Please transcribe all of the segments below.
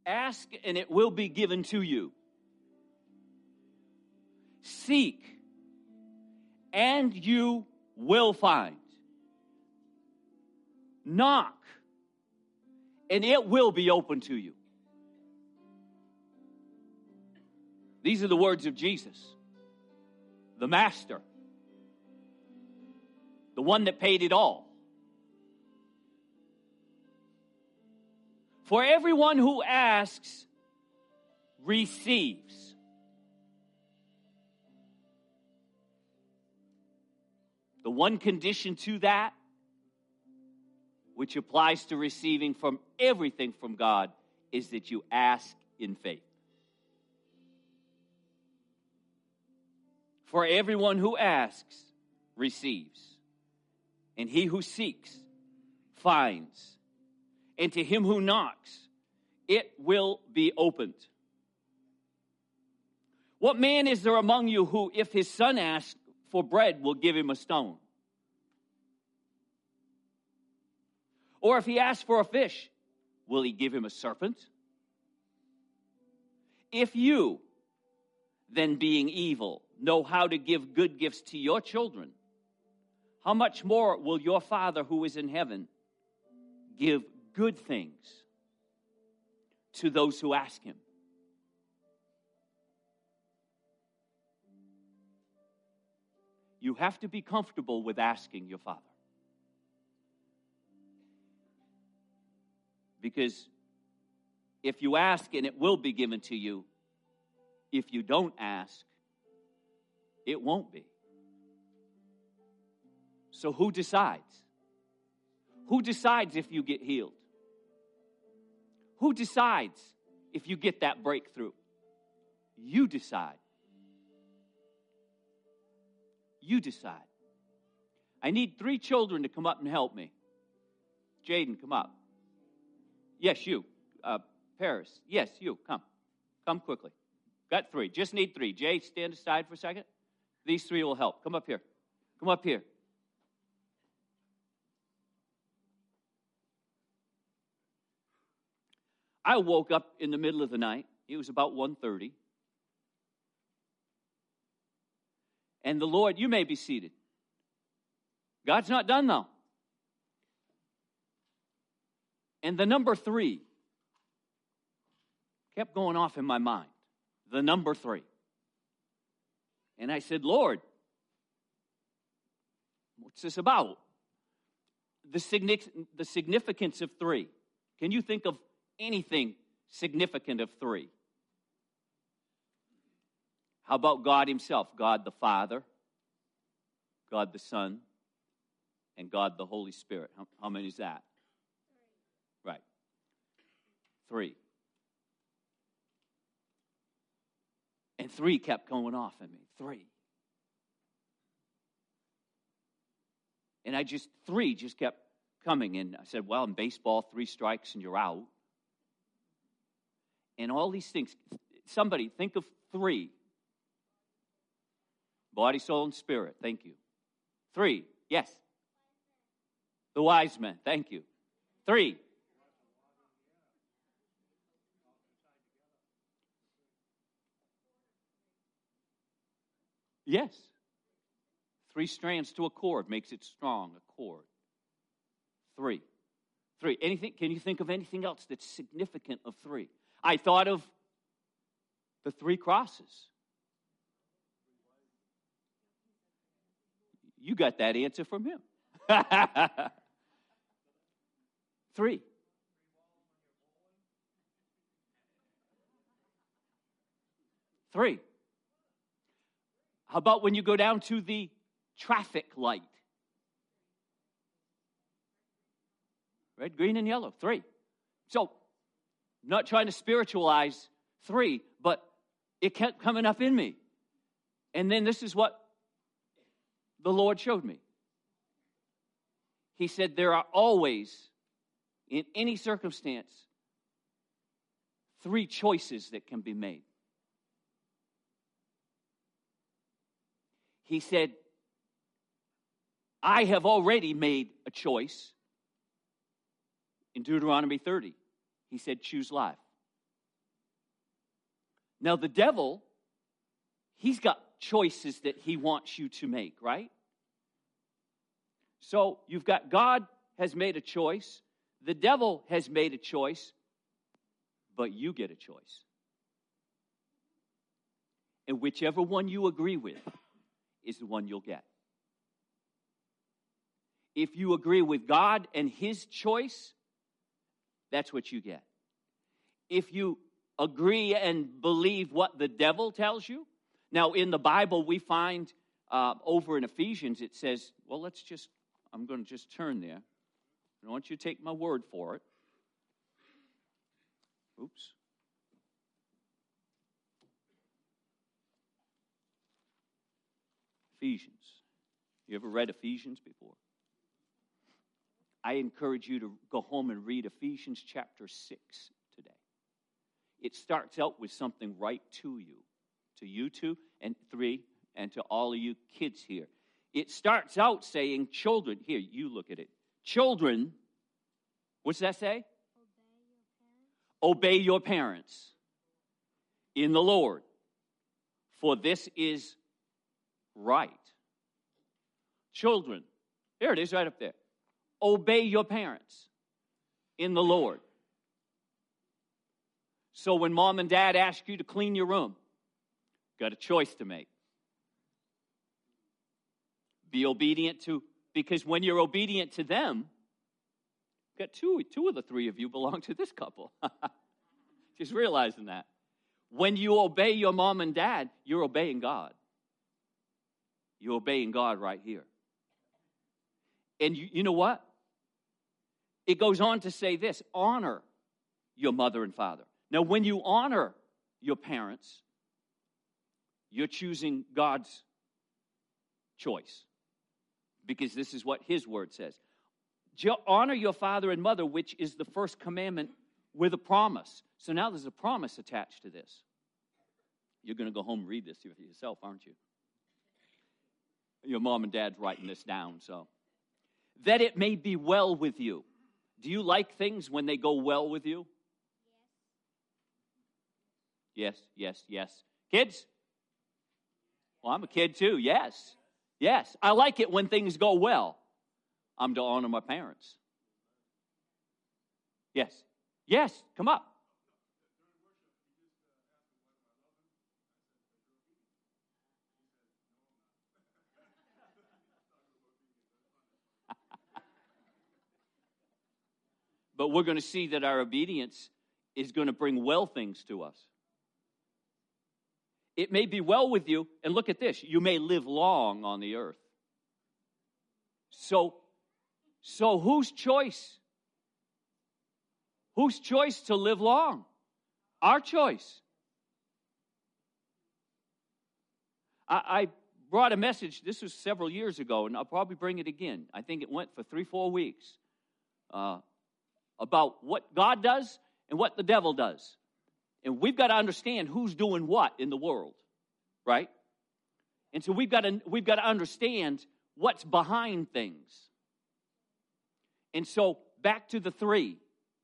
Ask and it will be given to you. Seek and you will find. Knock and it will be open to you. These are the words of Jesus, the Master, the one that paid it all. For everyone who asks, receives. The one condition to that, which applies to receiving from everything from God, is that you ask in faith. For everyone who asks, receives. And he who seeks, finds. And to him who knocks, it will be opened. What man is there among you who, if his son asks for bread, will give him a stone? Or if he asks for a fish, will he give him a serpent? If you, then being evil, know how to give good gifts to your children, how much more will your Father who is in heaven give good things to those who ask him? You have to be comfortable with asking your Father. Because if you ask and it will be given to you, if you don't ask, it won't be. So who decides? Who decides if you get healed? Who decides if you get that breakthrough? You decide. You decide. I need 3 children to come up and help me. Jaden, come up. Yes, you. Paris. Yes, you. Come. Come quickly. Got 3. Just need 3. Jay, stand aside for a second. These 3 will help. Come up here. Come up here. I woke up in the middle of the night. It was about 1:30. And the Lord, you may be seated. God's not done though. And the number 3 kept going off in my mind. The number 3. And I said, Lord, what's this about? The significance of 3. Can you think of anything significant of 3? How about God himself? God the Father, God the Son, and God the Holy Spirit. How many is that? 3. Right. 3. And 3 kept going off in me. 3. And 3 just kept coming. And I said, well, in baseball, 3 strikes and you're out. And all these things. Somebody think of 3. Body, soul, and spirit. Thank you. 3. Yes. The wise men. Thank you. 3. Yes. 3 strands to a cord makes it strong, a cord. 3. 3. Anything? Can you think of anything else that's significant of 3? I thought of the 3 crosses. You got that answer from him. 3. 3. How about when you go down to the traffic light? Red, green, and yellow. 3. So, I'm not trying to spiritualize 3, but it kept coming up in me. And then this is what the Lord showed me. He said there are always, in any circumstance, 3 choices that can be made. He said, I have already made a choice. In Deuteronomy 30, he said, choose life. Now, the devil, he's got choices that he wants you to make, right? So you've got God has made a choice. The devil has made a choice. But you get a choice. And whichever one you agree with is the one you'll get. If you agree with God and his choice, that's what you get. If you agree and believe what the devil tells you. Now, in the Bible, we find over in Ephesians, it says, well, I'm going to just turn there. I don't want you to take my word for it. Oops. Ephesians. You ever read Ephesians before? I encourage you to go home and read Ephesians chapter 6 today. It starts out with something right to you two and three, and to all of you kids here. It starts out saying, children, here, you look at it. Children, what's that say? Obey your parents in the Lord, for this is right. Children, there it is right up there. Obey your parents in the Lord. So when mom and dad ask you to clean your room, got a choice to make. Be obedient to, because when you're obedient to them, got two of the three of you belong to this couple. Just realizing that. When you obey your mom and dad, you're obeying God. You're obeying God right here. And you know what? It goes on to say this, honor your mother and father. Now, when you honor your parents, you're choosing God's choice. Because this is what his word says. Honor your father and mother, which is the first commandment with a promise. So now there's a promise attached to this. You're going to go home and read this for yourself, aren't you? Your mom and dad's writing this down, so. That it may be well with you. Do you like things when they go well with you? Yes, yes, yes. Kids? Well, I'm a kid too, yes. Yes, I like it when things go well. I'm to honor my parents. Yes. Yes, come up. But we're going to see that our obedience is going to bring well things to us. It may be well with you, and look at this, you may live long on the earth. So whose choice? Whose choice to live long? Our choice. I brought a message, this was several years ago, and I'll probably bring it again. I think it went for 3-4 weeks. About what God does and what the devil does. And we've got to understand who's doing what in the world, right? And so we've got to understand what's behind things. And so back to the three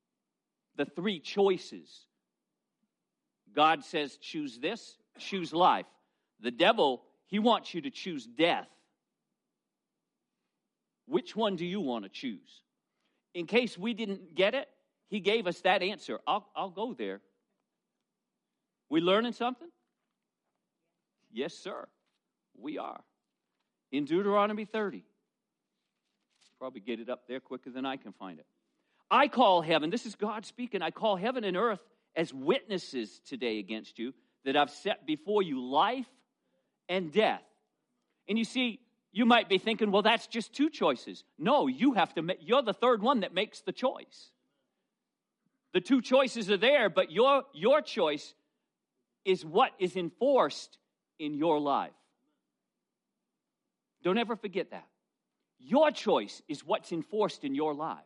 choices. God says choose this, choose life. The devil, he wants you to choose death. Which one do you want to choose? In case we didn't get it, he gave us that answer. I'll go there. We learning something? Yes, sir. We are. In Deuteronomy 30. Probably get it up there quicker than I can find it. I call heaven, this is God speaking, I call heaven and earth as witnesses today against you, that I've set before you life and death. And you see, you might be thinking, well, that's just two choices. No, you're the third one that makes the choice. The two choices are there, but your choice is what is enforced in your life. Don't ever forget that. Your choice is what's enforced in your life.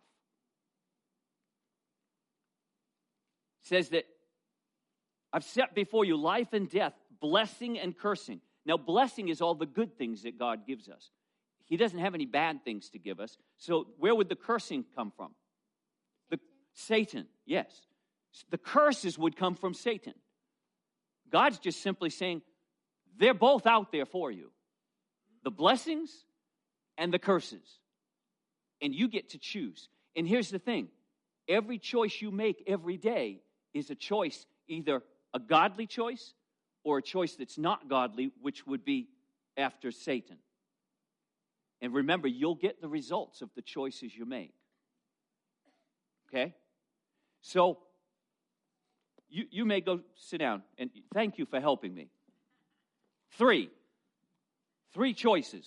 It says that I've set before you life and death, blessing and cursing. Now, blessing is all the good things that God gives us. He doesn't have any bad things to give us. So where would the cursing come from? Satan, yes. The curses would come from Satan. God's just simply saying, they're both out there for you. The blessings and the curses. And you get to choose. And here's the thing. Every choice you make every day is a choice, either a godly choice or a choice that's not godly, which would be after Satan. And remember, you'll get the results of the choices you make. Okay? So, you may go sit down, and thank you for helping me. Three choices.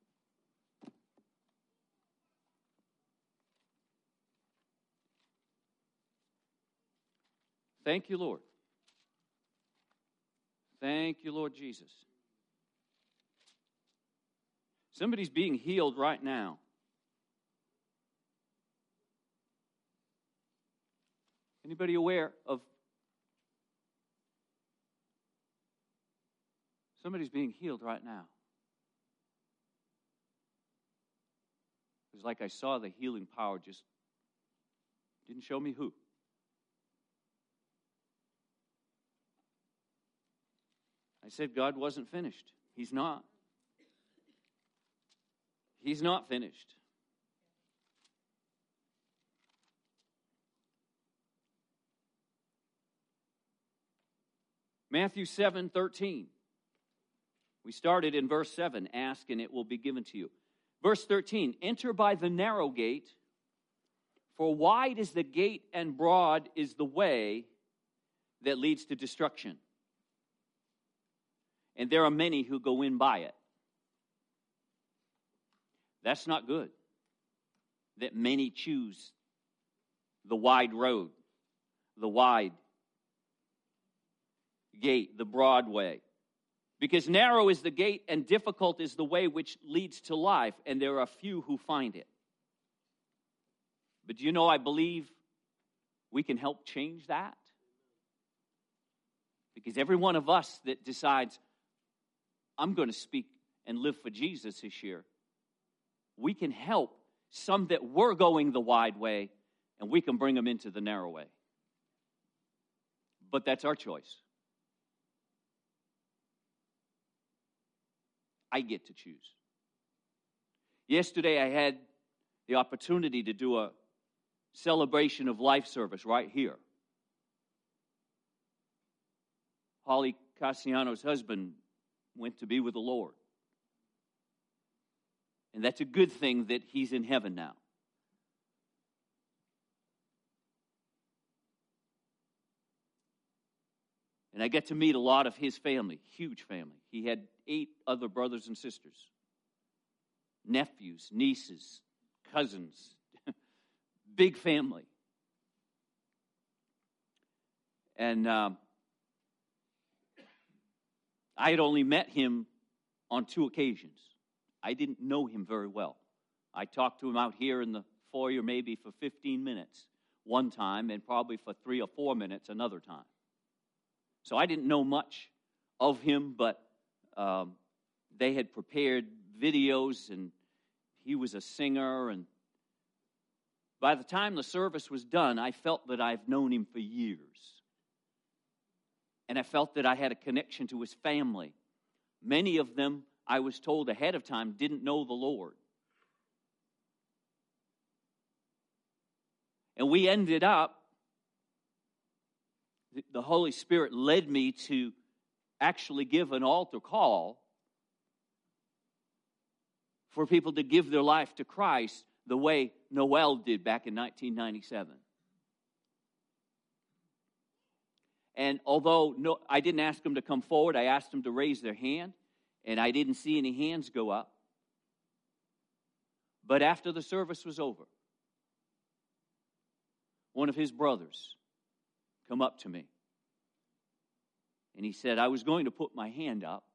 Thank you, Lord. Thank you, Lord Jesus. Somebody's being healed right now. Anybody aware of somebody's being healed right now? It was like I saw the healing power, just didn't show me who. I said God wasn't finished. He's not. He's not finished. Matthew 7:13. We started in verse 7. Ask and it will be given to you. Verse 13. Enter by the narrow gate, for wide is the gate and broad is the way that leads to destruction. And there are many who go in by it. That's not good. That many choose the wide road, the wide gate, the broad way. Because narrow is the gate and difficult is the way which leads to life, and there are few who find it. But do you know, I believe we can help change that. Because every one of us that decides, I'm going to speak and live for Jesus this year, we can help some that were going the wide way, and we can bring them into the narrow way. But that's our choice. I get to choose. Yesterday I had the opportunity to do a celebration of life service right here. Holly Cassiano's husband went to be with the Lord. And that's a good thing that he's in heaven now. And I get to meet a lot of his family, huge family. He had 8 other brothers and sisters, nephews, nieces, cousins, big family. And I had only met him on 2 occasions. I didn't know him very well. I talked to him out here in the foyer maybe for 15 minutes one time, and probably for 3 or 4 minutes another time. So I didn't know much of him, but they had prepared videos, and he was a singer. And by the time the service was done, I felt that I've known him for years. And I felt that I had a connection to his family. Many of them, I was told ahead of time, didn't know the Lord. And we ended up, the Holy Spirit led me to actually give an altar call for people to give their life to Christ the way Noel did back in 1997. And although I didn't ask them to come forward, I asked them to raise their hand, and I didn't see any hands go up. But after the service was over, one of his brothers come up to me. And he said, I was going to put my hand up.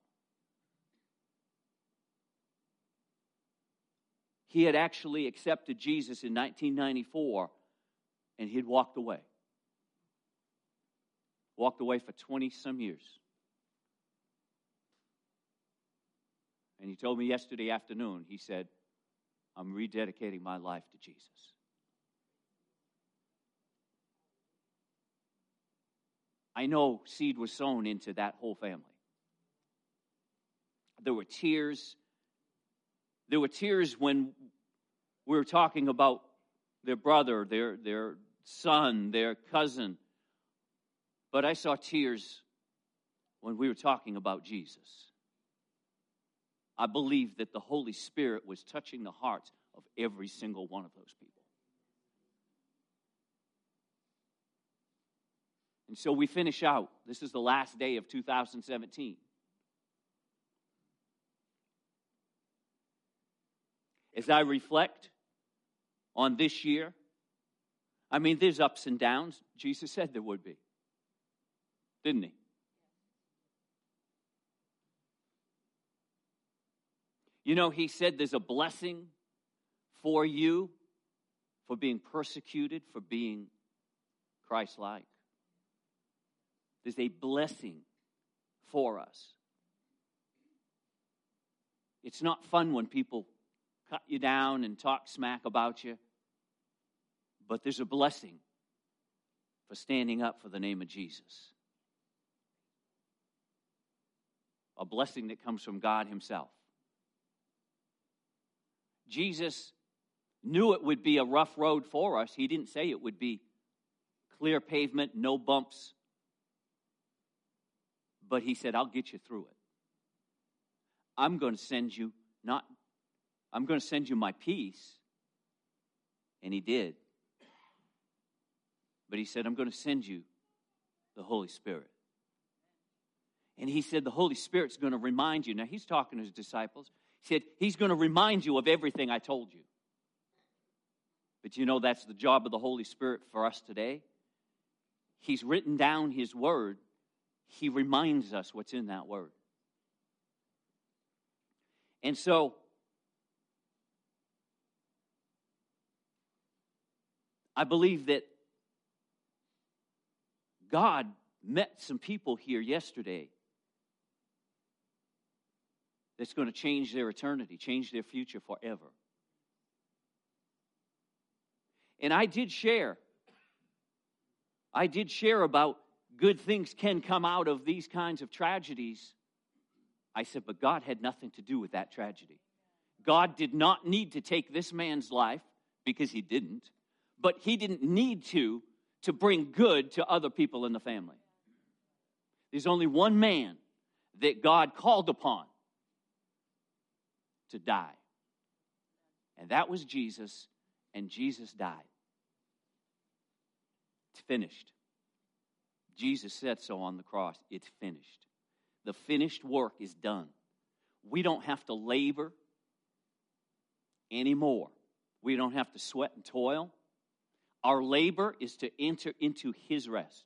He had actually accepted Jesus in 1994, and he'd walked away. Walked away for 20-some years. And he told me yesterday afternoon, he said, I'm rededicating my life to Jesus. I know seed was sown into that whole family. There were tears. There were tears when we were talking about their brother, their son, their cousin. But I saw tears when we were talking about Jesus. I believe that the Holy Spirit was touching the hearts of every single one of those people. And so we finish out. This is the last day of 2017. As I reflect on this year, I mean, there's ups and downs. Jesus said there would be. Didn't he? You know, he said there's a blessing for you for being persecuted, for being Christ-like. There's a blessing for us. It's not fun when people cut you down and talk smack about you, but there's a blessing for standing up for the name of Jesus. A blessing that comes from God himself. Jesus knew it would be a rough road for us. He didn't say it would be clear pavement, no bumps. But he said, I'll get you through it. I'm going to send you my peace. And he did. But he said, I'm going to send you the Holy Spirit. And he said, the Holy Spirit's going to remind you. Now, he's talking to his disciples. He said, he's going to remind you of everything I told you. But you know, that's the job of the Holy Spirit for us today. He's written down his word. He reminds us what's in that word. And so, I believe that God met some people here yesterday that's going to change their eternity, change their future forever. And I did share about good things can come out of these kinds of tragedies. I said, but God had nothing to do with that tragedy. God did not need to take this man's life, because he didn't, but he didn't need to bring good to other people in the family. There's only one man that God called upon to die. And that was Jesus, and Jesus died. It's finished. Jesus said so on the cross. It's finished. The finished work is done. We don't have to labor anymore. We don't have to sweat and toil. Our labor is to enter into his rest.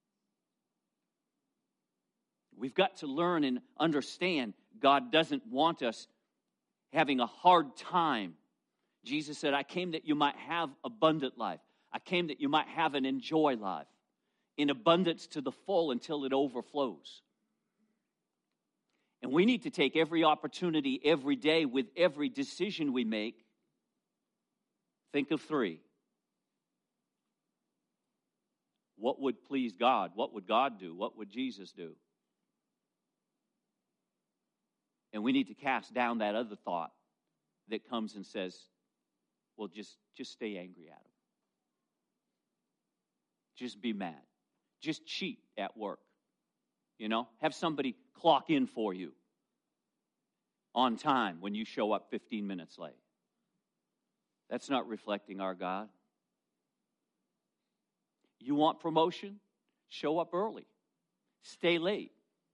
We've got to learn and understand God doesn't want us having a hard time. Jesus said, I came that you might have abundant life. I came that you might have and enjoy life in abundance to the full until it overflows. And we need to take every opportunity every day with every decision we make. Think of three. What would please God? What would God do? What would Jesus do? And we need to cast down that other thought that comes and says, well, just stay angry at him. Just be mad. Just cheat at work. You know, have somebody clock in for you on time when you show up 15 minutes late. That's not reflecting our God. You want promotion? Show up early. Stay late.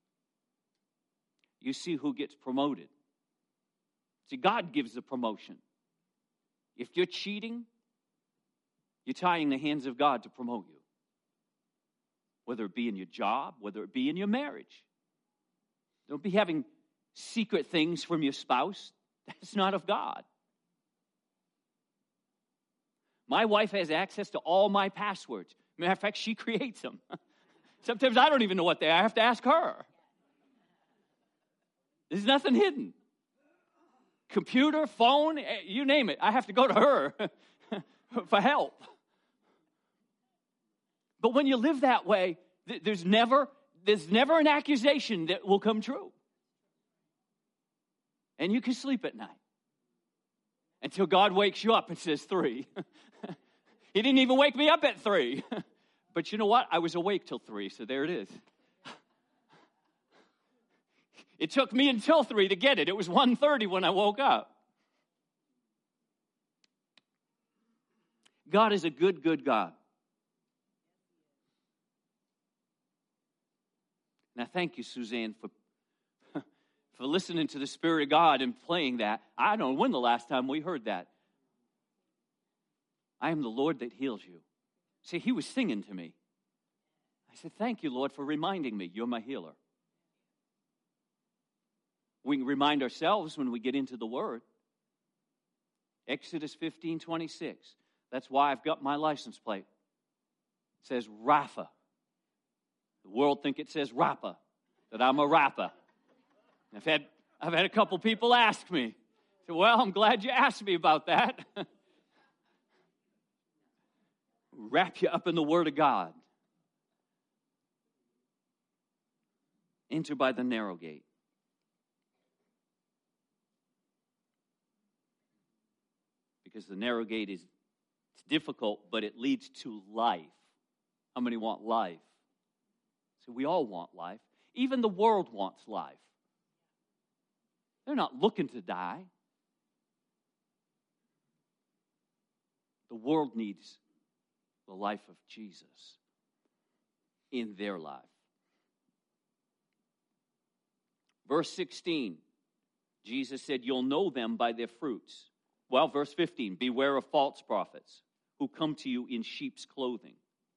You see who gets promoted. See, God gives the promotion. If you're cheating, you're tying the hands of God to promote you. Whether it be in your job, whether it be in your marriage. Don't be having secret things from your spouse. That's not of God. My wife has access to all my passwords. Matter of fact, she creates them. Sometimes I don't even know what they are. I have to ask her. There's nothing hidden. Computer, phone, you name it. I have to go to her for help. But when you live that way, There's never an accusation that will come true. And you can sleep at night until God wakes you up and says 3. He didn't even wake me up at 3. But you know what? I was awake till 3, so there it is. It took me until 3 to get it. It was 1:30 when I woke up. God is a good, good God. Now, thank you, Suzanne, for listening to the Spirit of God and playing that. I don't know when the last time we heard that. I am the Lord that heals you. See, he was singing to me. I said, thank you, Lord, for reminding me you're my healer. We can remind ourselves when we get into the Word. Exodus 15:26. That's why I've got my license plate. It says Rapha. The world think it says Rappa, that I'm a rapper. I've had a couple people ask me. I said, well, I'm glad you asked me about that. Wrap you up in the Word of God. Enter by the narrow gate. Because the narrow gate it's difficult, but it leads to life. How many want life? So we all want life. Even the world wants life. They're not looking to die. The world needs the life of Jesus in their life. Verse 16, Jesus said, you'll know them by their fruits. Well, verse 15, beware of false prophets who come to you in sheep's clothing,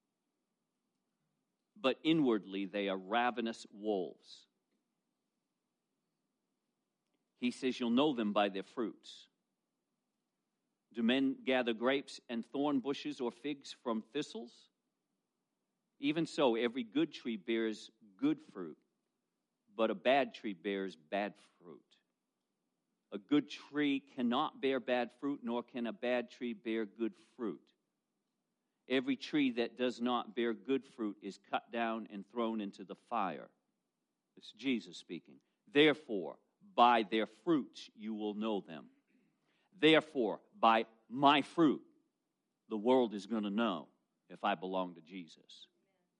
but inwardly they are ravenous wolves. He says you'll know them by their fruits. Do men gather grapes and thorn bushes or figs from thistles? Even so, every good tree bears good fruit, but a bad tree bears bad fruit. A good tree cannot bear bad fruit, nor can a bad tree bear good fruit. Every tree that does not bear good fruit is cut down and thrown into the fire. It's Jesus speaking. Therefore, by their fruits you will know them. Therefore, by my fruit, the world is going to know if I belong to Jesus.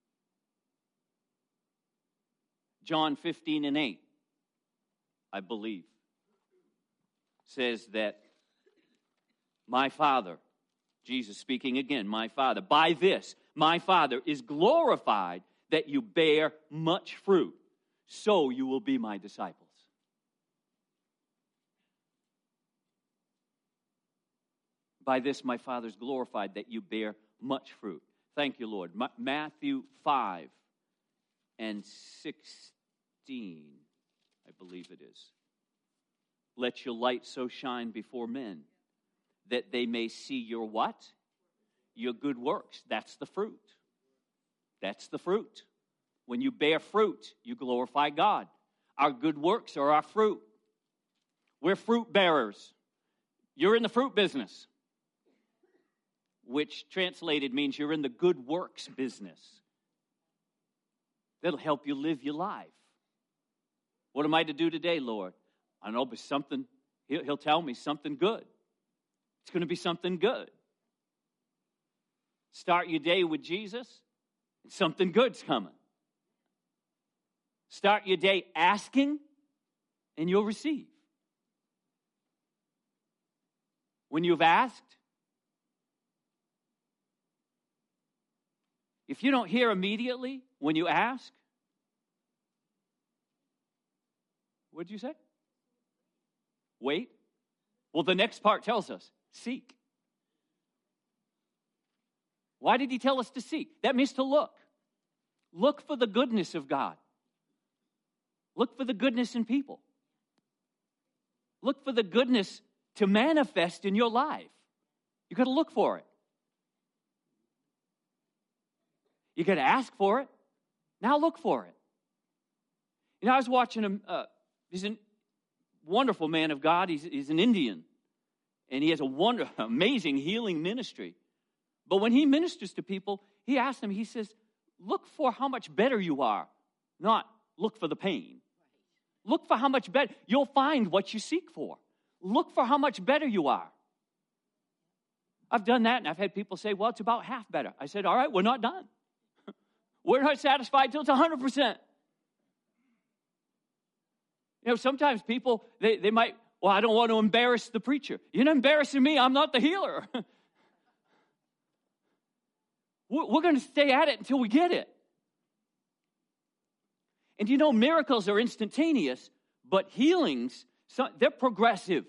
John 15:8, I believe, says that my Father, Jesus speaking again, my Father, by this, my Father is glorified that you bear much fruit, so you will be my disciples. By this, my Father is glorified that you bear much fruit. Thank you, Lord. Matthew 5:16, I believe it is. Let your light so shine before men that they may see your what? Your good works. That's the fruit. That's the fruit. When you bear fruit, you glorify God. Our good works are our fruit. We're fruit bearers. You're in the fruit business, which translated means you're in the good works business. That'll help you live your life. What am I to do today, Lord? I know, but something, he'll tell me something good. It's going to be something good. Start your day with Jesus, and something good's coming. Start your day asking, and you'll receive. When you've asked, if you don't hear immediately when you ask, what did you say? Wait. Well, the next part tells us, seek. Why did he tell us to seek? That means to look. Look for the goodness of God. Look for the goodness in people. Look for the goodness to manifest in your life. You've got to look for it. You got to ask for it. Now look for it. You know, I was watching him. He's a wonderful man of God. He's an Indian. And he has a amazing healing ministry. But when he ministers to people, he asks them, he says, Look for how much better you are, not look for the pain. Look for how much better. You'll find what you seek for. Look for how much better you are. I've done that, and I've had people say, well, it's about half better. I said, all right, we're not done. We're not satisfied till it's 100%. You know, sometimes people, they might, well, I don't want to embarrass the preacher. You're not embarrassing me. I'm not the healer. We're going to stay at it until we get it. And you know, miracles are instantaneous, but healings, they're progressive.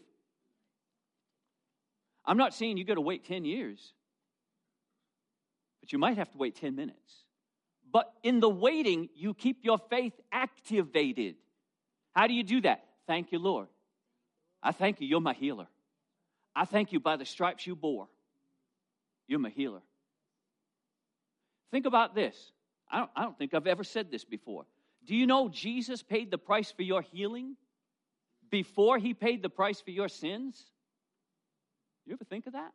I'm not saying you got to wait 10 years, but you might have to wait 10 minutes. But in the waiting, you keep your faith activated. How do you do that? Thank you, Lord. I thank you. You're my healer. I thank you by the stripes you bore. You're my healer. Think about this. I don't think I've ever said this before. Do you know Jesus paid the price for your healing before he paid the price for your sins? You ever think of that?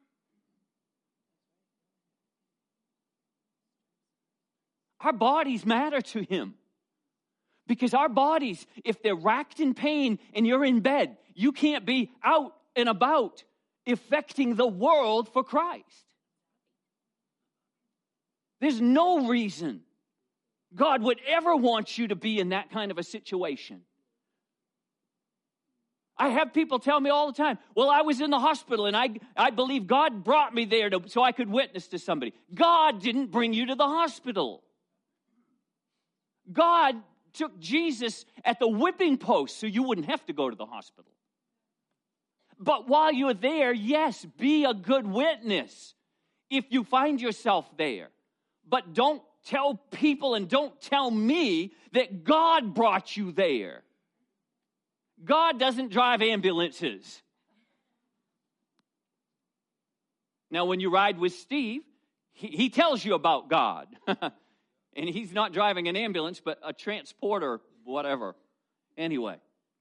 Our bodies matter to him. Because our bodies, if they're racked in pain and you're in bed, you can't be out and about affecting the world for Christ. There's no reason God would ever want you to be in that kind of a situation. I have people tell me all the time, well, I was in the hospital and I believe God brought me there so I could witness to somebody. God didn't bring you to the hospital. God took Jesus at the whipping post so you wouldn't have to go to the hospital. But while you're there, yes, be a good witness if you find yourself there. But don't tell people and don't tell me that God brought you there. God doesn't drive ambulances. Now, when you ride with Steve, he tells you about God. And he's not driving an ambulance, but a transporter, whatever. Anyway.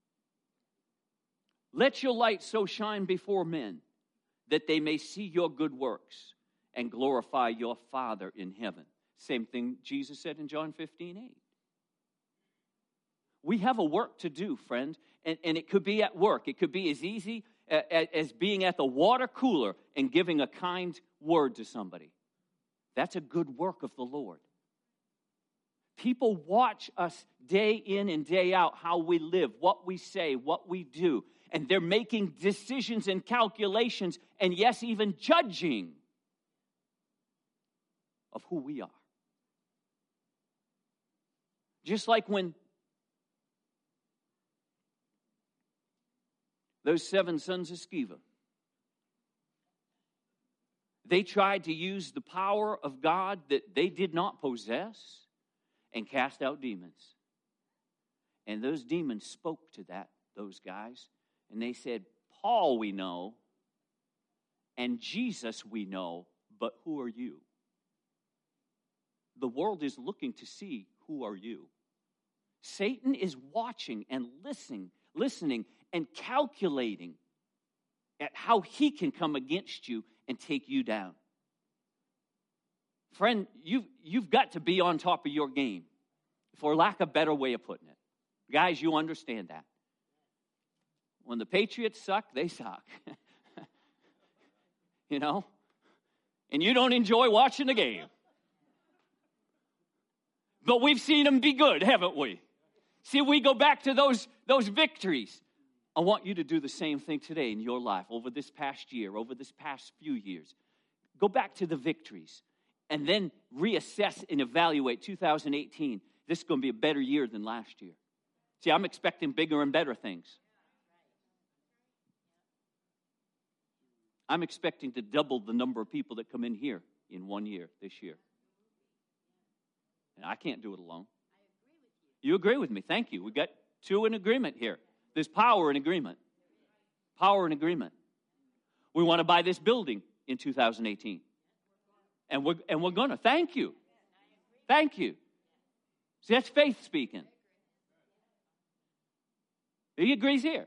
Let your light so shine before men that they may see your good works and glorify your Father in heaven. Same thing Jesus said in John 15:8. We have a work to do, friend, and it could be at work. It could be as easy as being at the water cooler and giving a kind word to somebody. That's a good work of the Lord. People watch us day in and day out, how we live, what we say, what we do, and they're making decisions and calculations, and yes, even judging of who we are. Just like when those 7 sons of Sceva, they tried to use the power of God that they did not possess and cast out demons. And those demons spoke to those guys, and they said, Paul we know, and Jesus we know, but who are you? The world is looking to see, who are you? Satan is watching and listening and calculating at how he can come against you and take you down. Friend, you've got to be on top of your game, for lack of a better way of putting it. Guys, you understand that. When the Patriots suck, they suck. You know? And you don't enjoy watching the game. But we've seen them be good, haven't we? See, we go back to those victories. I want you to do the same thing today in your life, over this past year, over this past few years. Go back to the victories and then reassess and evaluate 2018. This is going to be a better year than last year. See, I'm expecting bigger and better things. I'm expecting to double the number of people that come in here in 1 year, this year. And I can't do it alone. You agree with me. Thank you. We got 2 in agreement here. There's power in agreement. Power in agreement. We want to buy this building in 2018. And we're going to. Thank you. Thank you. See, that's faith speaking. He agrees here.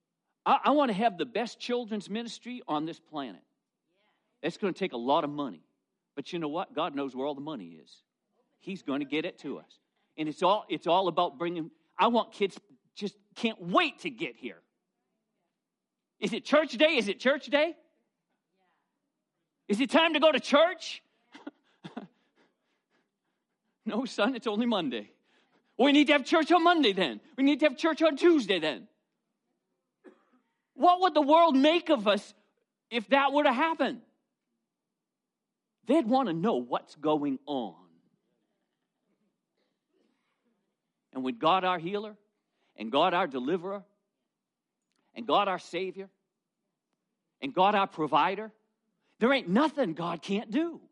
I want to have the best children's ministry on this planet. It's going to take a lot of money. But you know what? God knows where all the money is. He's going to get it to us. And it's all about bringing. I want kids just can't wait to get here. Is it church day? Is it church day? Is it time to go to church? No, son, it's only Monday. Well, we need to have church on Monday then. We need to have church on Tuesday then. What would the world make of us if that were to happen? They'd want to know what's going on. And with God our healer, and God our deliverer, and God our Savior, and God our provider, there ain't nothing God can't do.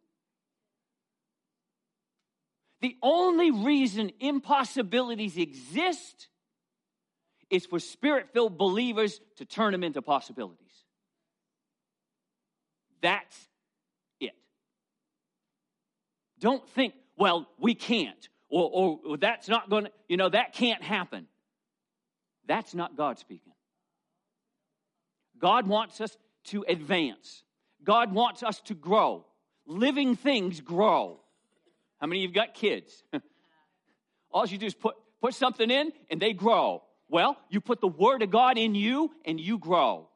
The only reason impossibilities exist is for Spirit-filled believers to turn them into possibilities. That's it. Don't think, well, we can't, or that's not going to, that can't happen. That's not God speaking. God wants us to advance. God wants us to grow. Living things grow. How many of you got kids? All you do is put something in and they grow. Well, you put the Word of God in you and you grow.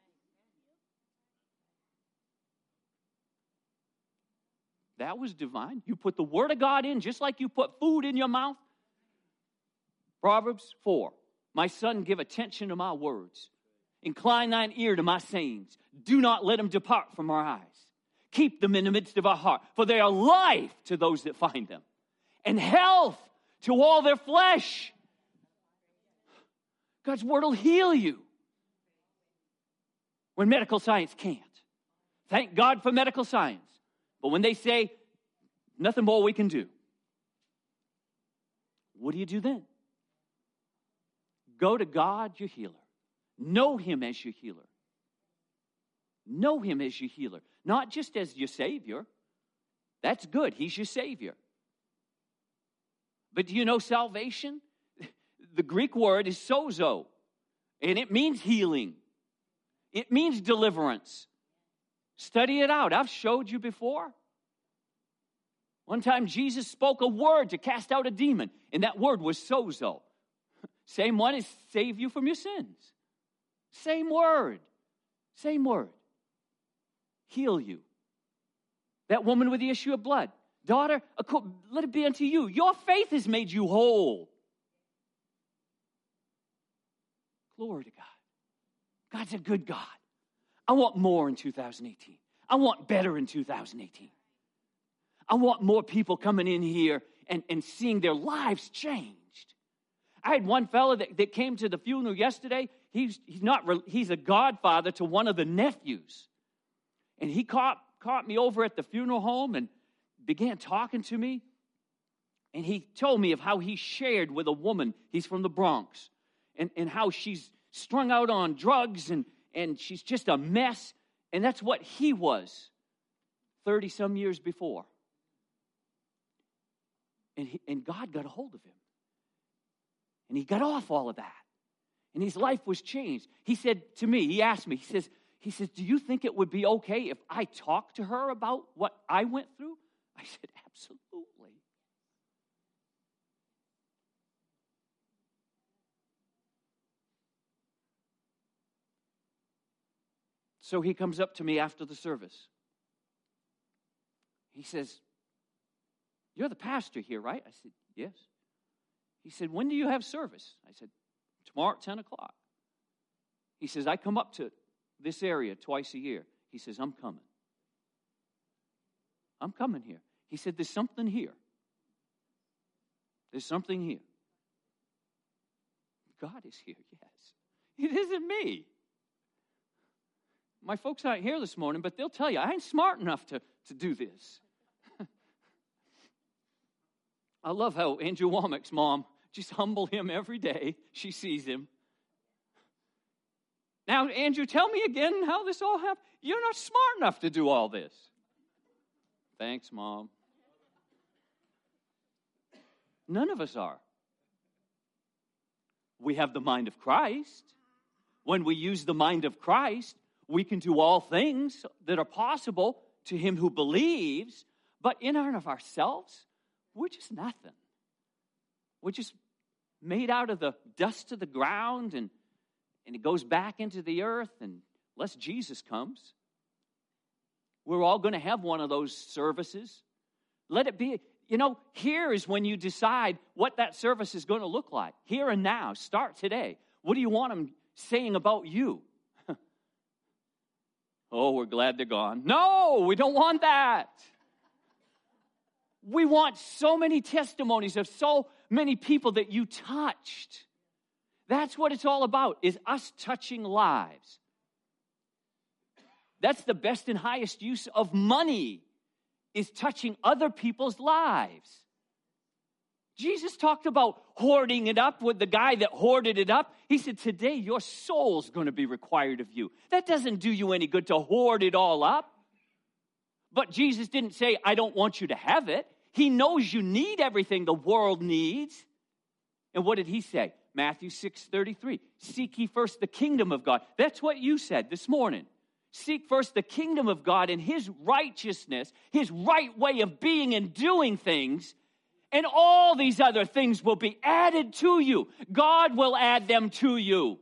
That was divine. You put the Word of God in just like you put food in your mouth. Proverbs 4. My son, give attention to my words. Incline thine ear to my sayings. Do not let them depart from our eyes. Keep them in the midst of our heart, for they are life to those that find them, and health to all their flesh. God's word will heal you when medical science can't. Thank God for medical science. But when they say, nothing more we can do, what do you do then? Go to God, your healer. Know Him as your healer. Know Him as your healer. Not just as your Savior. That's good. He's your Savior. But do you know salvation? The Greek word is sozo. And it means healing. It means deliverance. Study it out. I've showed you before. One time Jesus spoke a word to cast out a demon. And that word was sozo. Same one as save you from your sins. Same word. Same word. Heal you. That woman with the issue of blood. Daughter, let it be unto you. Your faith has made you whole. Glory to God. God's a good God. I want more in 2018. I want better in 2018. I want more people coming in here and seeing their lives changed. I had one fellow that came to the funeral yesterday. He's a godfather to one of the nephews. And he caught me over at the funeral home and began talking to me. And he told me of how he shared with a woman. He's from the Bronx. And how she's strung out on drugs and she's just a mess. And that's what he was 30-some years before. And God got a hold of him. And he got off all of that. And his life was changed. He said to me, he asked me, he says, do you think it would be okay if I talked to her about what I went through? I said, absolutely. So he comes up to me after the service. He says, you're the pastor here, right? I said, yes. He said, when do you have service? I said, tomorrow at 10 o'clock. He says, I come up to this area twice a year. He says, I'm coming. I'm coming here. He said, there's something here. There's something here. God is here, yes. It isn't me. My folks aren't here this morning, but they'll tell you, I ain't smart enough to do this. I love how Andrew Womack's mom just humble him every day. She sees him. Now, Andrew, tell me again how this all happened. You're not smart enough to do all this. Thanks, Mom. None of us are. We have the mind of Christ. When we use the mind of Christ, we can do all things that are possible to him who believes. But in and of ourselves, we're just nothing. We're just made out of the dust of the ground, and it goes back into the earth, and unless Jesus comes, we're all going to have one of those services. Let it be. Here is when you decide what that service is going to look like. Here and now. Start today. What do you want them saying about you? Oh, we're glad they're gone. No, we don't want that. We want so many testimonies of so many people that you touched. That's what it's all about, is us touching lives. That's the best and highest use of money, is touching other people's lives. Jesus talked about hoarding it up with the guy that hoarded it up. He said, today your soul's going to be required of you. That doesn't do you any good to hoard it all up. But Jesus didn't say, I don't want you to have it. He knows you need everything the world needs. And what did he say? Matthew 6:33. Seek ye first the kingdom of God. That's what you said this morning. Seek first the kingdom of God and his righteousness, his right way of being and doing things, and all these other things will be added to you. God will add them to you.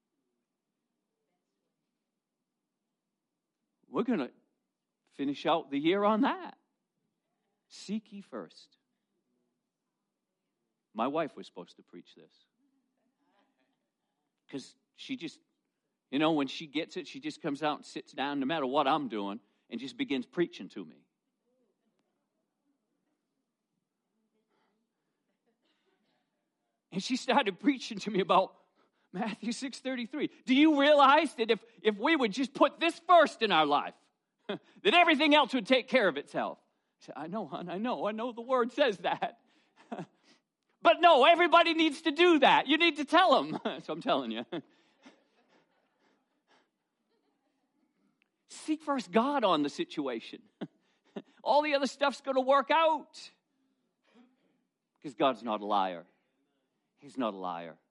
We're going to finish out the year on that. Seek ye first. My wife was supposed to preach this. Because she just, when she gets it, she just comes out and sits down no matter what I'm doing and just begins preaching to me. And she started preaching to me about Matthew 6:33. Do you realize that if we would just put this first in our life, that everything else would take care of itself? I said, I know, hon, I know the word says that. But no, everybody needs to do that. You need to tell them. So I'm telling you. Seek first God on the situation. All the other stuff's going to work out. Because God's not a liar. He's not a liar.